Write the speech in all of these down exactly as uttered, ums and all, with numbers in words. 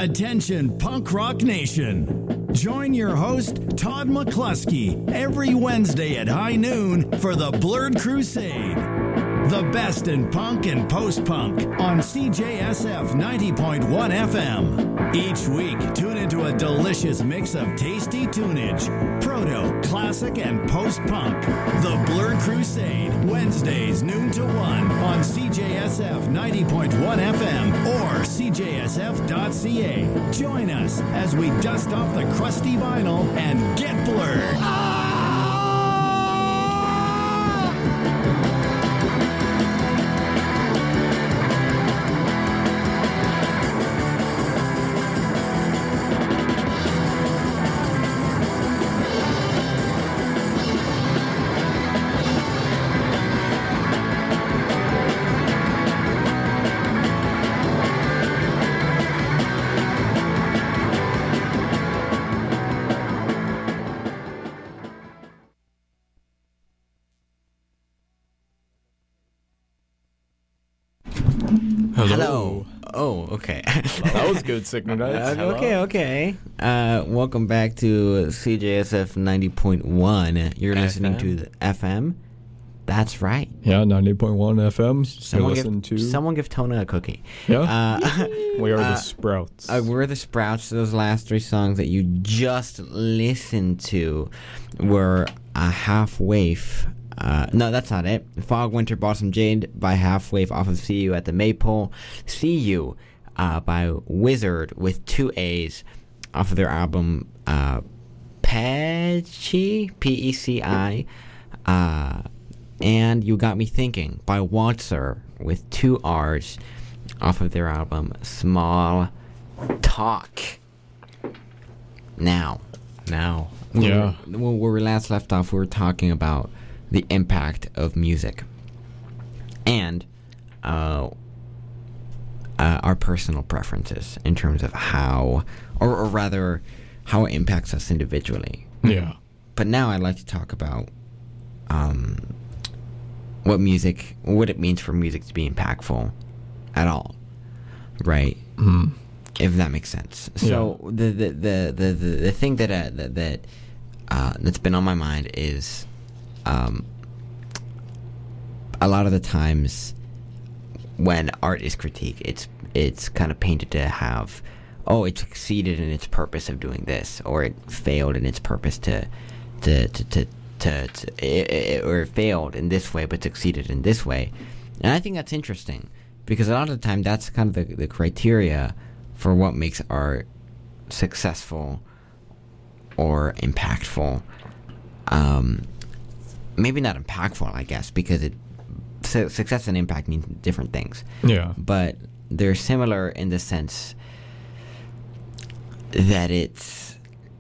Attention, Punk Rock Nation. Join your host, Todd McCluskey, every Wednesday at high noon for the Blurred Crusade. The best in punk and post-punk on C J S F ninety point one F M. Each week, tune into a delicious mix of tasty tunage, proto, classic, and post-punk. The Blurred Crusade, Wednesdays noon to one on C J S F ninety point one F M or C J S F dot C A. Join us as we dust off the crusty vinyl and get blurred. Ah! Hello. Oh, okay. That was good, Synchronized. Uh, okay, okay. Uh, welcome back to C J S F ninety point one. You're listening F M? to the F M. That's right. Yeah, ninety point one F M. Someone you give, listen to. someone give Tona a cookie. Yeah. Uh, we are uh, the Sprouts. Uh, we're the Sprouts. Those last three songs that you just listened to were a half wave. Uh, no, that's not it. Fog, Winter, Blossom, Jade by Half Wave off of See You at the Maypole. See You uh, by Wizard with two A's off of their album uh, Peci, P E C I. Uh, and You Got Me Thinking by Waltzer with two R's off of their album Small Talk. Now, now, Yeah. When, when we last left off, we were talking about the impact of music and uh, uh, our personal preferences in terms of how, or, or rather, how it impacts us individually. Yeah. But now I'd like to talk about um, what music, what it means for music to be impactful at all, right? Mm. If that makes sense. So Yeah. the, the, the, the, the, the thing that uh, that that uh, that's been on my mind is. Um, a lot of the times when art is critiqued, it's it's kind of painted to have, oh, it succeeded in its purpose of doing this, or it failed in its purpose to, to, to, to, to, to it, it, or it failed in this way but succeeded in this way. And I think that's interesting because a lot of the time that's kind of the, the criteria for what makes art successful or impactful. Um, maybe not impactful, I guess, because it su- success and impact mean different things. Yeah. But they're similar in the sense that it's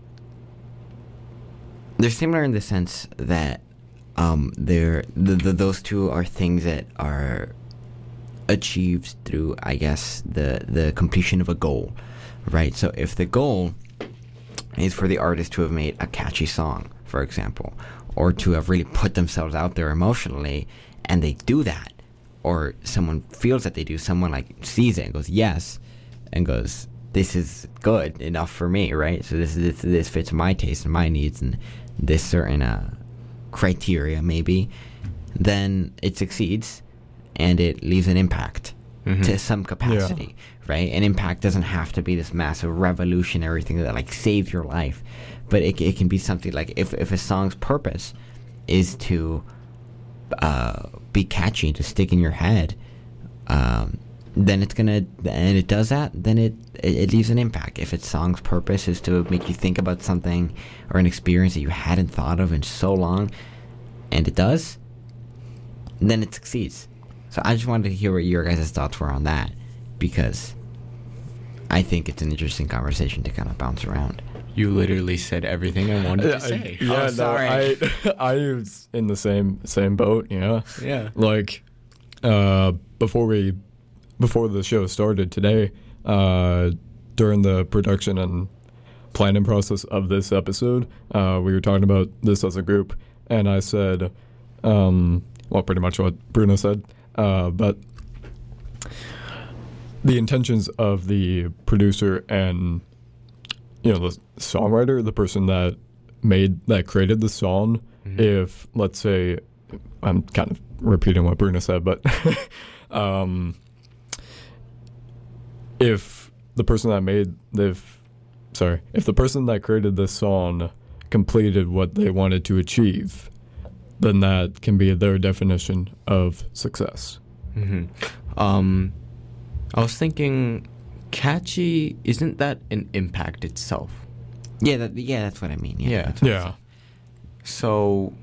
they're similar in the sense that um, they're the, the, those two are things that are achieved through, I guess, the the completion of a goal, right? So if the goal is for the artist to have made a catchy song, for example, or to have really put themselves out there emotionally, and they do that, or someone feels that they do, someone like sees it and goes, yes, and goes, this is good enough for me, right? So this this, this fits my taste and my needs and this certain uh, criteria, maybe, then it succeeds, and it leaves an impact mm-hmm. to some capacity, yeah. right? An impact doesn't have to be this massive revolutionary thing that like saves your life. But it, it can be something like if, if a song's purpose is to uh, be catchy, to stick in your head, um, then it's gonna, and it does that, then it, it, it leaves an impact. If its song's purpose is to make you think about something or an experience that you hadn't thought of in so long, and it does, then it succeeds. So I just wanted to hear what your guys' thoughts were on that, because I think it's an interesting conversation to kind of bounce around. You literally said everything I wanted to say. I, yeah, oh, no, sorry. I I was in the same same boat. Yeah, yeah. Like uh, before we before the show started today, uh, during the production and planning process of this episode, uh, we were talking about this as a group, and I said, um, well, pretty much what Bruno said, uh, but the intentions of the producer and, you know, the songwriter, the person that made that created the song. Mm-hmm. If, let's say, I'm kind of repeating what Bruno said, but um, if the person that made the, sorry, if the person that created this song completed what they wanted to achieve, then that can be their definition of success. Mm-hmm. Um, I was thinking, catchy, isn't that an impact itself? Yeah, that, yeah, that's what I mean. Yeah. Yeah. That's what Yeah. So,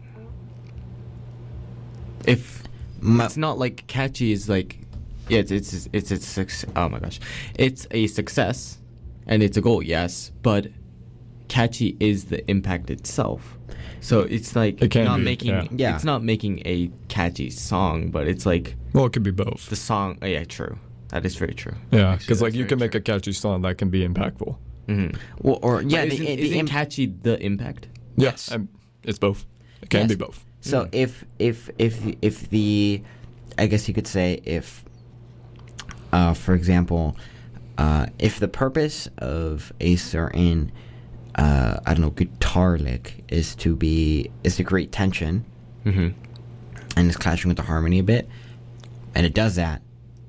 if Ma- it's not like catchy is like, yeah, it's it's it's it's suc- oh my gosh, it's a success, and it's a goal, yes, but catchy is the impact itself. So it's like It can not be, making yeah. Yeah. it's not making a catchy song, but it's like Well, it could be both. the song. Oh, yeah, true. That is very true. Yeah, Actually, because like that's you very can make true. a catchy song that can be impactful. Mm-hmm. Well, or yeah, But the, isn't, the isn't imp- catchy the impact? Yes. Yeah, um, it's both. It can Yes. be both. So if if if if the, I guess you could say if, uh, for example, uh, if the purpose of a certain, uh, I don't know, guitar lick is to be is to create tension, Mm-hmm. and it's clashing with the harmony a bit, and it does that,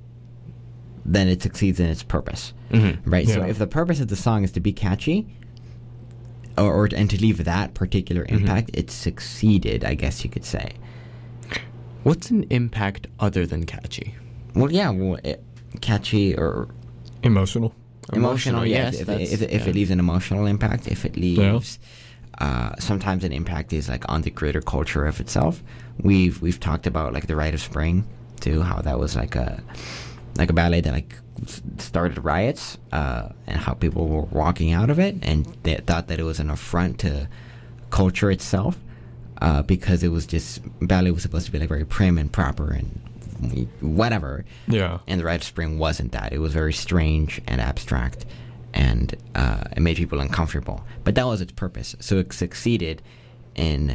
then it succeeds in its purpose, Mm-hmm. right? So Yeah. if the purpose of the song is to be catchy, or, or and to leave that particular impact, it succeeded, I guess you could say. What's an impact other than catchy? Well, yeah, well, it, catchy or Emotional. emotional, Emotional, yeah. yes, if, if, that's- if, if yeah. it leaves an emotional impact, if it leaves, uh, sometimes an impact is like on the greater culture of itself. We've we've talked about like the Rite of Spring too, how that was like a like a ballet that like s- started riots, uh, and how people were walking out of it, and they thought that it was an affront to culture itself, uh, because it was just ballet was supposed to be like very prim and proper and whatever. Yeah. And the Rite of Spring wasn't that. It was very strange and abstract, and uh, it made people uncomfortable. But that was its purpose. So it succeeded in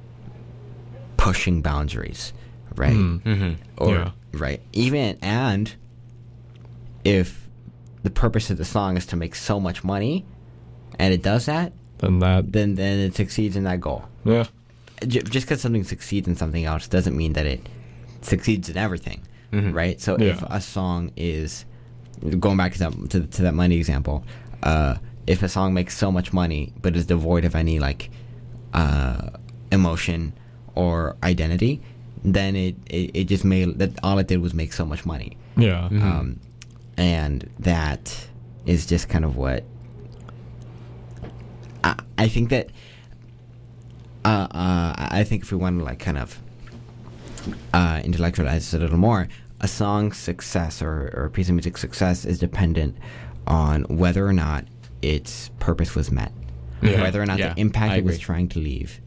pushing boundaries, right? Mm. Mm-hmm. Or Yeah. right, even and if the purpose of the song is to make so much money, and it does that, Then that. then then it succeeds in that goal. Yeah. J- just because something succeeds in something else doesn't mean that it succeeds in everything, Mhm. right? So Yeah. if a song is going back to that to, to that money example, uh, if a song makes so much money but is devoid of any like uh, emotion or identity, then it, it, it just made that all it did was make so much money, Yeah. Mhm. um, and that is just kind of what I, I think that. Uh, uh, I think if we want to like kind of uh, intellectualize this a little more, a song's success or, or a piece of music success is dependent on whether or not its purpose was met, Yeah. whether or not Yeah, the impact I it was agree. trying to leave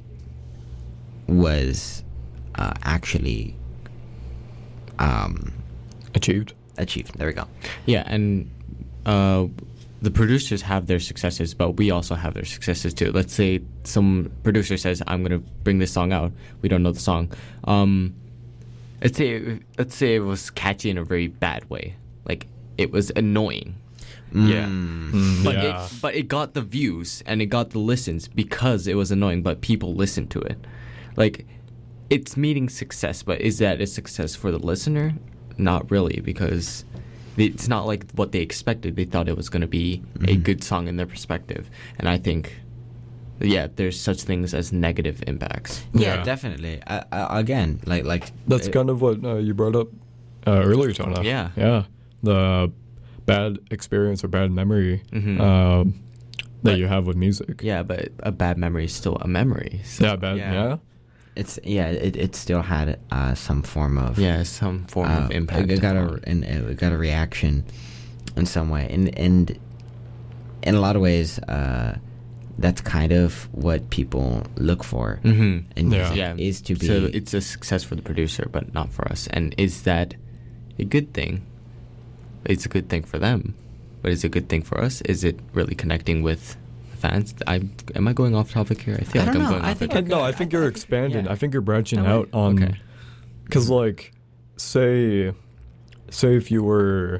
was uh, actually um, Achieved. achieved. There we go. Yeah, and uh, the producers have their successes, but we also have their successes too. Let's say some producer says, "I'm going to bring this song out." We don't know the song. Um, let's say let's say it was catchy in a very bad way, like it was annoying. Yeah. Mm. Mm, But yeah. it but it got the views and it got the listens because it was annoying, but people listened to it. Like it's meeting success, but is that a success for the listener? Not really, because it's not like what they expected. They thought it was going to be a Mhm. good song in their perspective. And I think yeah, there's such things as negative impacts. Yeah, Yeah. definitely. I, I, again, like like That's it- kind of what uh, you brought up uh, earlier, Tona. Yeah. Yeah. The bad experience or bad memory Mhm. um, that But- you have with music. Yeah, but a bad memory is still a memory. So, Yeah, bad. Yeah. it's yeah, it, it still had uh, some form of Yeah, some form uh, of impact. It got a on- and it got a reaction in some way, and and in a lot of ways, uh, that's kind of what people look for Mhm. in Yeah. music, Yeah, is to be. So it's a success for the producer, but not for us. And is that a good thing? It's a good thing for them, but is it a good thing for us? Is it really connecting with the fans? I am I going off topic here? I feel I like don't I'm know. going I off think Uh, topic. no, Okay. I think you're expanding. Yeah. I think you're branching Oh, out on. okay. Because, like, say, say if you were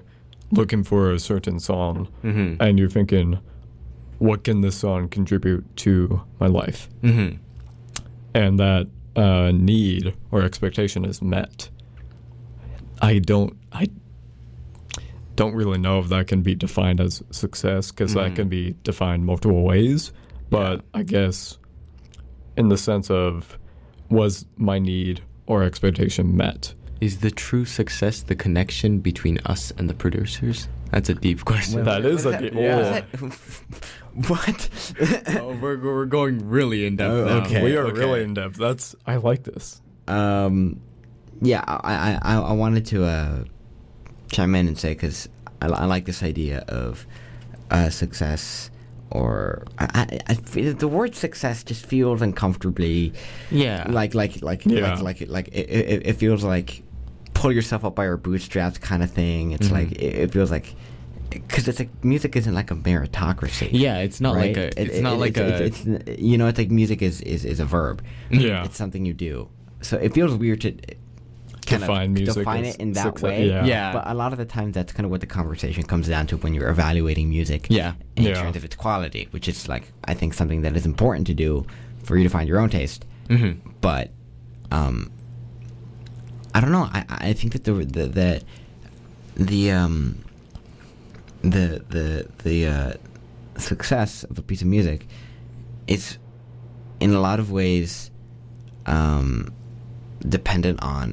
looking for a certain song, Mm-hmm. and you're thinking, what can this song contribute to my life? Mm-hmm. And that uh, need or expectation is met. I don't I don't really know if that can be defined as success, because Mhm. that can be defined multiple ways. But I guess in the sense of, was my need or expectation met? Is the true success the connection between us and the producers? That's a deep question. That is a What's deep- that- oh. What? oh, we're, we're going really in depth Oh, now. okay. We are okay. really in depth. That's I like this. Um, yeah, I, I, I I wanted to uh, chime in and say, because I, I like this idea of uh, success, or I, I, I feel the word success just feels uncomfortably Yeah. like like like Yeah. like like like it, it, it feels like pull yourself up by your bootstraps kind of thing. It's Mhm. like it, it feels like. Because it's like music isn't like a meritocracy. Yeah, it's not right? like a. It- It's it- not like a. it's, it's, it's you know, it's like music is, is, is a verb. Yeah. It's something you do. So it feels weird to kind Define of music define as it in that success. way. Yeah. Yeah. But a lot of the times that's kind of what the conversation comes down to when you're evaluating music. Yeah. In Yeah. terms of its quality, which is like I think something that is important to do for you to find your own taste. Mhm. But um, I don't know. I I think that the the the, the um the the the uh, success of a piece of music is in a lot of ways um, dependent on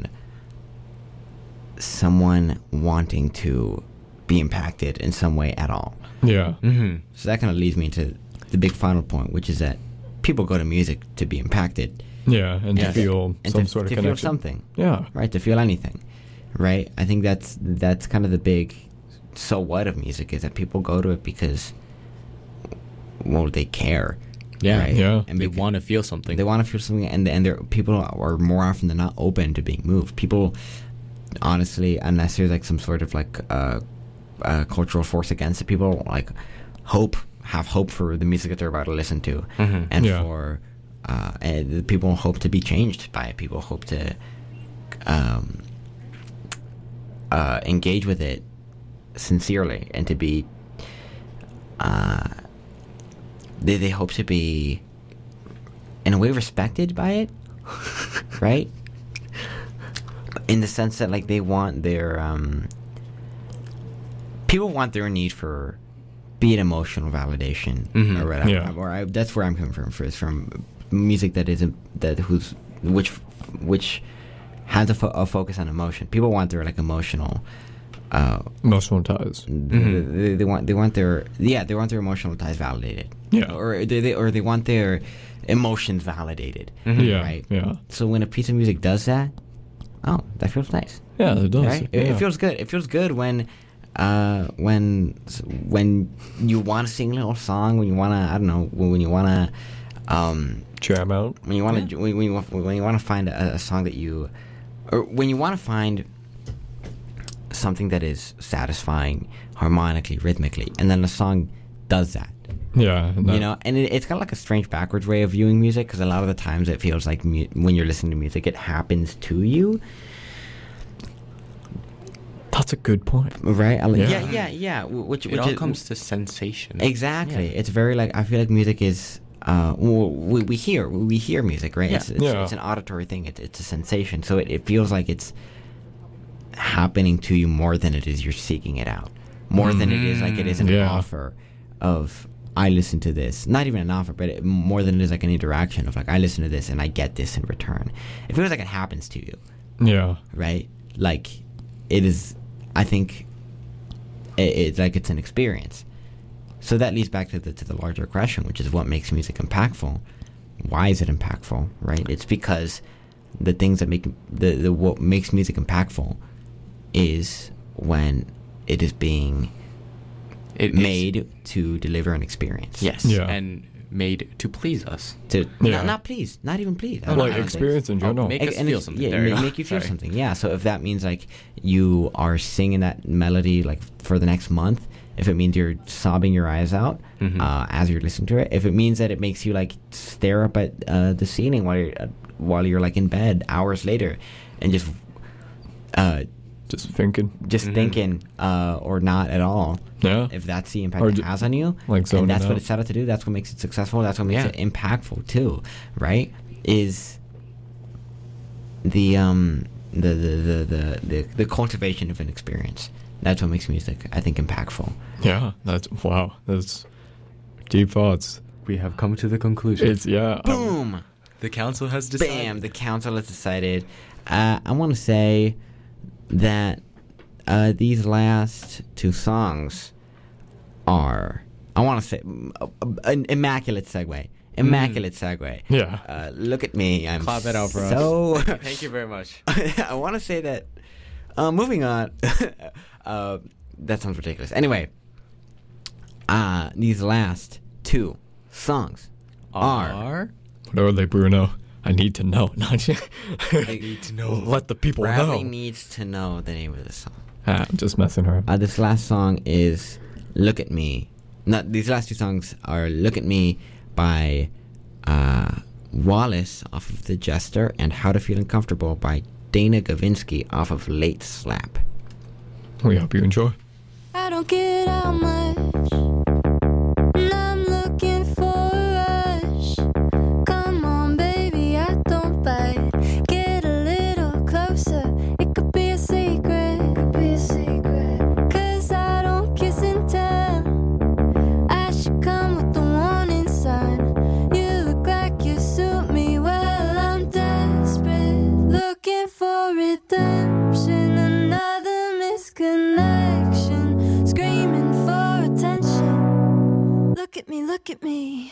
someone wanting to be impacted in some way at all. Yeah. Mhm. So that kind of leads me to the big final point, which is that people go to music to be impacted. Yeah, and Yes. to feel and some to, sort of to connection. feel something. Yeah. Right, to feel anything, right? I think that's that's kind of the big so what of music, is that people go to it because, well, they care. Yeah. right? Yeah. And They because want to feel something. they want to feel something, and and they're, people are more often than not open to being moved. People, honestly, unless there's like some sort of like uh, uh, cultural force against it, people like hope have hope for the music that they're about to listen to, Mhm. and Yeah. for uh, and the people hope to be changed by it. People hope to um, uh, engage with it sincerely, and to be uh, they they hope to be in a way respected by it, right? In the sense that like they want their um, people want their need for, be it emotional validation Mhm. or whatever. Yeah. Or I, that's where I'm coming from. For is from music that isn't that who's which which has a, fo- a focus on emotion. People want their like emotional. Uh, Emotional ties. they, they, they want they want their yeah they want their emotional ties validated. Yeah. Or they, they or they want their emotions validated. Mhm. Yeah. Right. Yeah. So when a piece of music does that, oh, that feels nice. Yeah, it does. Right? It, Yeah. it feels good. It feels good when, uh, when when you want to sing a little song, when you want to, I don't know, when, when you want to, um, Jam out. when you want to, when, when you wa- when you want to find a, a song that you, or when you want to find something that is satisfying harmonically, rhythmically, and then the song does that. Yeah. and You that- know, and it, it's kind of like a strange backwards way of viewing music, because a lot of the times it feels like mu- when you're listening to music, it happens to you, That's a good point. right? I like- Yeah. yeah, yeah, yeah. wh- Which, It which all is- comes to sensation. exactly. Yeah. It's very like I feel like music is. Uh, well, we we hear we hear music, right? Yeah. It's, it's, Yeah. it's an auditory thing. It's it's a sensation. So it, it feels like it's happening to you more than it is you're seeking it out. More than it is like it is an Yeah. offer of I listen to this. Not even an offer, but it, more than it is like an interaction of like I listen to this and I get this in return. It feels like it happens to you, Yeah. right? Like it is. I think it, it's like it's an experience. So that leads back to the to the larger question, which is what makes music impactful. Why is it impactful? Right? It's because the things that make the, the what makes music impactful is when it is being It- it's- made to deliver an experience. Yes. Yeah. And made to please us. To Yeah. not, not please, not even please. I Oh, don't Like know. experience in Oh, general. make And- us and feel it's- something. Yeah, There you ma- go. make you feel Sorry. something. Yeah. So if that means like you are singing that melody like for the next month, if it means you're sobbing your eyes out Mhm. uh, as you're listening to it, if it means that it makes you like stare up at uh, the ceiling while you're uh, while you're like in bed hours later, and just uh, Just thinking. just Mhm. thinking, uh, or not at all. Yeah. If that's the impact Or it ju- has on you, like zoning and that's what out. it's set out to do, that's what makes it successful. That's what makes Yeah. it impactful too, right? Is the um the the, the, the the the cultivation of an experience. That's what makes music, I think, impactful. Yeah. That's wow. That's deep thoughts. We have come to the conclusion. It's yeah. I'm- Boom. the council has decided. Bam! The council has decided. Uh, I want to say that uh, these last two songs are. I want to say uh, an immaculate segue. Immaculate segue. Yeah. Uh, look at me. I'm Clap it out for us. so Thank you very much. I want to say that. Uh, moving on. uh, that sounds ridiculous. Anyway, uh, these last two songs are. Are What are they, Bruno? I need to know. Not you. I need to know. Let the people Bradley know. needs to know the name of this song. Ah, I'm just messing her. Uh, this last song is "Look at Me." Not these last two songs are "Look at Me" by uh, Wallace off of The Jester and "How to Feel Uncomfortable" by Dana Gavinsky off of Late Slap. We hope you enjoy. I don't get out much, and I'm looking for a rush. Come on, baby, I don't bite. Get a little closer, it could be a secret. Could be a secret. 'Cause I don't kiss and tell. I should come with the warning sign. You look like you suit me well. I'm desperate, looking for redemption. Another misconnection, screaming for attention. Look at me, look at me.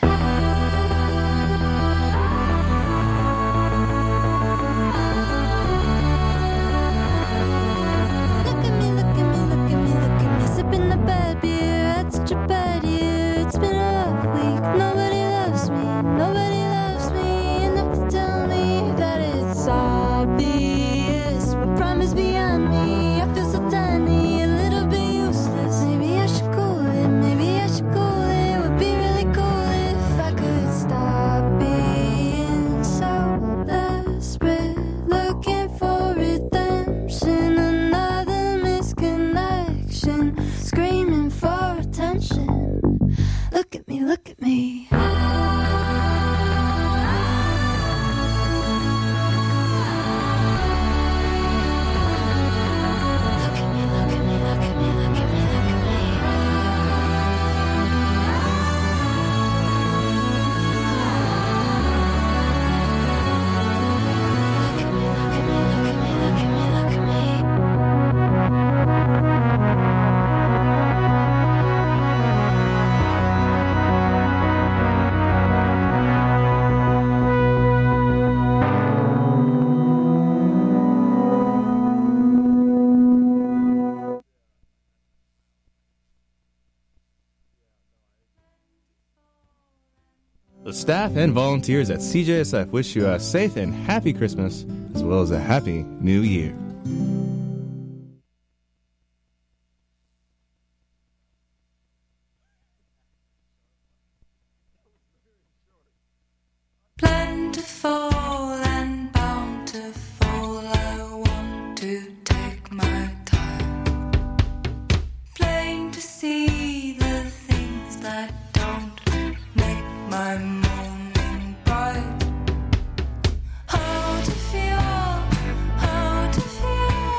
Look at me, look at me, look at me, look at me. Sipping the bad beer, had such a bad year. It's been a rough week, nobody loves me, nobody loves me. Enough to tell me that it's obvious. My prime is beyond me, I feel so tiny, a little bit useless. Maybe I should cool it, maybe I should cool it. Would be really cool if I could stop being so desperate. Looking for redemption, another misconnection, screaming for attention. Look at me, look at me. Look at me, look at me, look at me, look at me, look at me. Look at me, look at me, look at me, look at me, look at me. The staff and volunteers at C J S F wish you a safe and happy Christmas, as well as a happy New Year. Plentiful and bountiful, I want to take my time. Plain to see the things that don't make my morning bright. How to feel, how to feel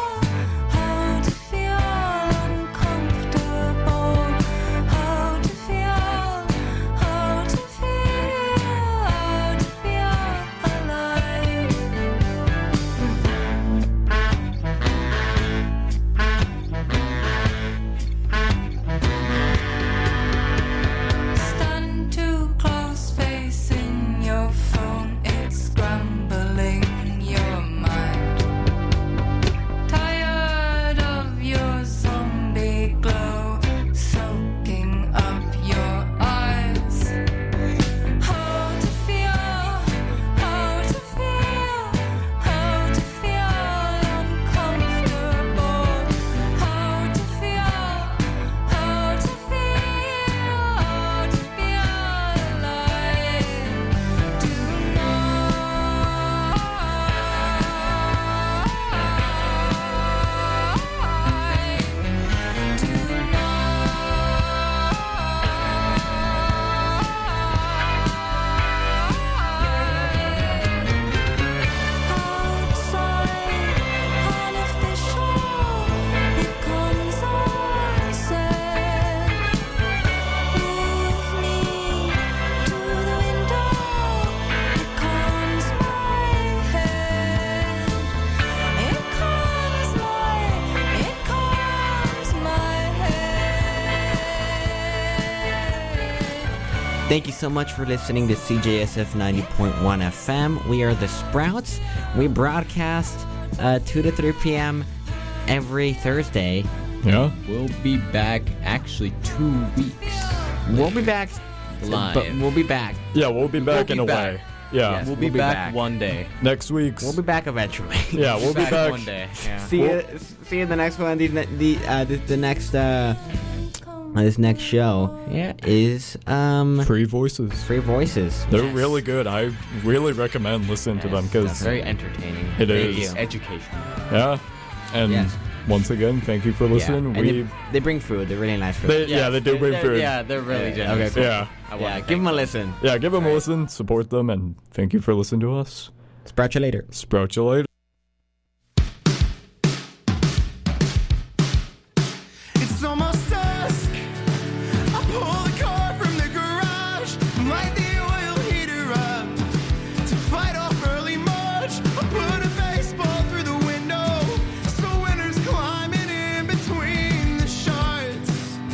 Thank you so much for listening to C J S F ninety point one F M. We are the Sprouts. We broadcast uh, two to three p.m. every Thursday. Yeah. We'll be back actually two weeks. We'll be back Live. But we'll be back. Yeah, we'll be back be in a back. way. Yeah. Yes. We'll be, We'll be back, back. one day. Next week's. We'll be back eventually. yeah, we'll be back. one day. Yeah. See you. See you in the next one. The the uh, the, the next uh, this next show Yeah. is um Free voices. Free Voices. They're really good. I really recommend listening to them because Very entertaining. It Very is. educational. yeah. And Yes. once again, thank you for listening. And we they, they bring food. They're really nice food. they, yeah, they do bring they're- food. Yeah, they're really Yeah, generous. okay, cool. Yeah. I wanna yeah, thank give them a listen. Yeah, give them a listen, support them, and thank you for listening to us. Sprout you later. Sprout you later. It's almost dusk. I pull the car from the garage, light the oil heater up to fight off early March. I put a baseball through the window, so winter's climbing in between the shards.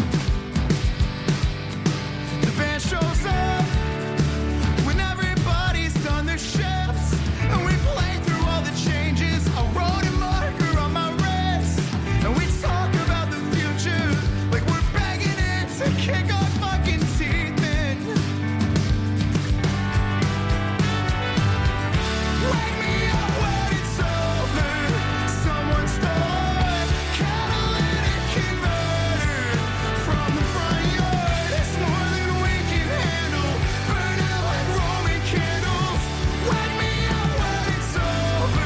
The band shows up when everybody's done their shifts, and we play through all the changes. I wrote a marker on my wrist, and we talk about the future like we're begging it to kick our fucking teeth in. Wake me up when it's over. Someone stole a catalytic converter from the front yard. It's more than we can handle. Burn out like Roman candles. Wake me up when it's over.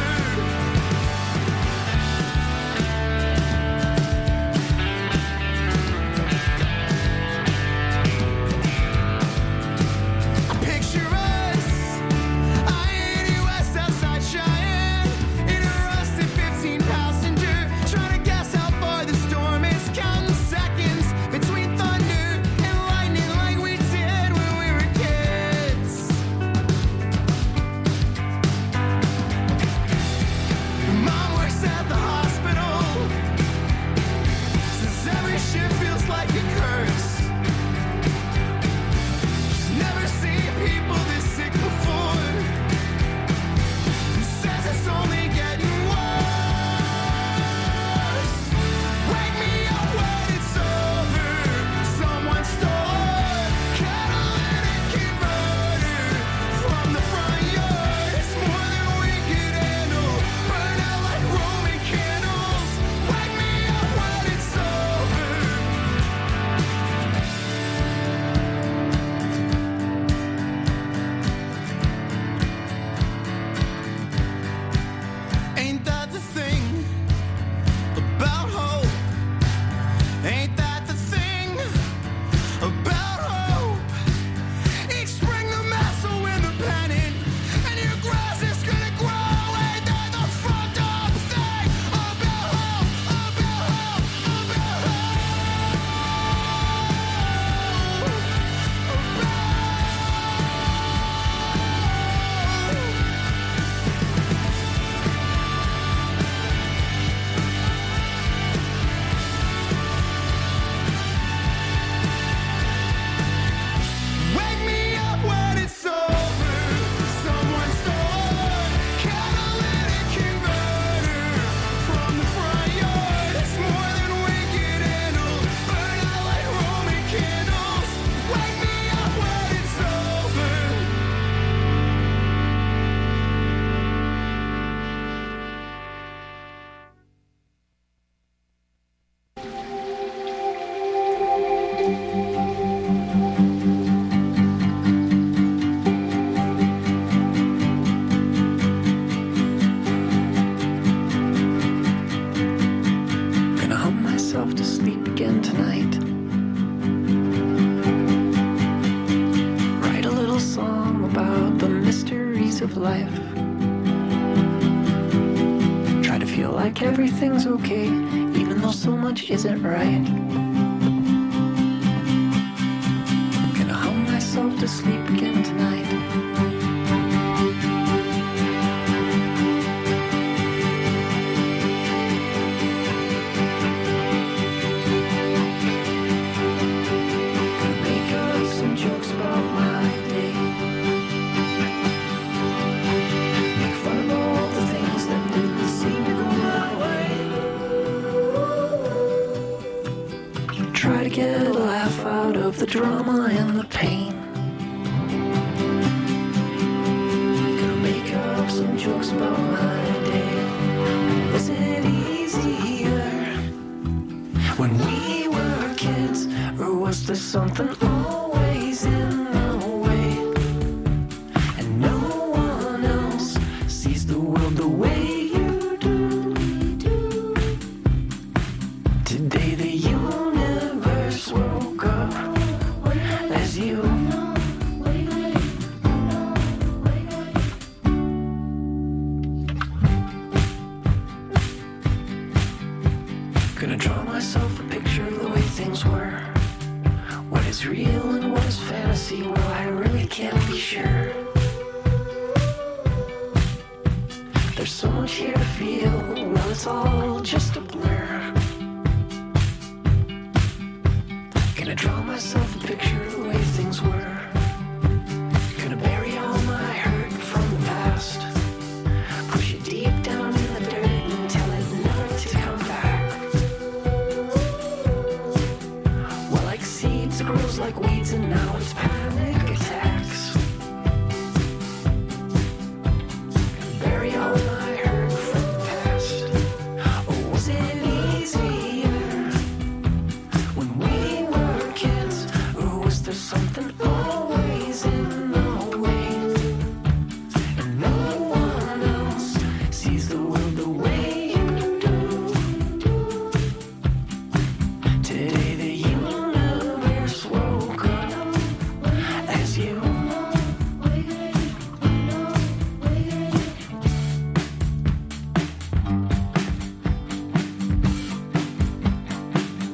I picture us, I eighty West outside Cheyenne, in a rusted fifteen passenger, trying to guess how far the storm is, counting seconds between thunder and lightning like we did when we were kids. Mom works at the hospital, says every shift feels like a curse. She's never seen people this sick before. Says it's only getting worse. Wake me up when it's over. Someone stole a catalytic converter from the front yard. It's more than we could handle. Burn out like Roman candles. Wake me up when it's over. Ain't that the thing about hope? Ain't that the thing about hope? Each spring the mass will win the pennant, and your grass is gonna grow. Ain't that the fucked up thing about hope? About hope? About hope? About Wake me up when it's over. Someone stole a catalytic converter from the front yard. It's more than we can handle. Burn out like Roman candles. Wake me up when it's over. Gonna hum myself to sleep again tonight. Write a little song about the mysteries of life. Try to feel like everything's okay, even though so much isn't right. Gonna hum myself to sleep again tonight. Gonna make up some jokes about my try to get a laugh out of the drama and the pain. Gonna make up some jokes about my day. Was it easier when we were kids, or was there something always in the way? And no one else sees the world the way you do. Today the universe woke up as you. Gonna draw myself a picture of the way things were. What is real and what is fantasy? Well, I really can't be sure. There's so much here to feel. Well, it's all just a blur. Gonna draw myself a picture of the way things were. Gonna bury all my hurt from the past. Push it deep down in the dirt and tell it never to come back. Well, like seeds, it grows like weeds, and now it's panic attacks. Bury all my hurt from the past. Oh, was it easier when we were kids, or was there something always in the way? And no one else sees the world the way you do. Today the universe woke up as you.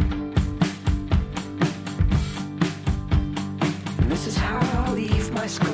And this is how I leave my school.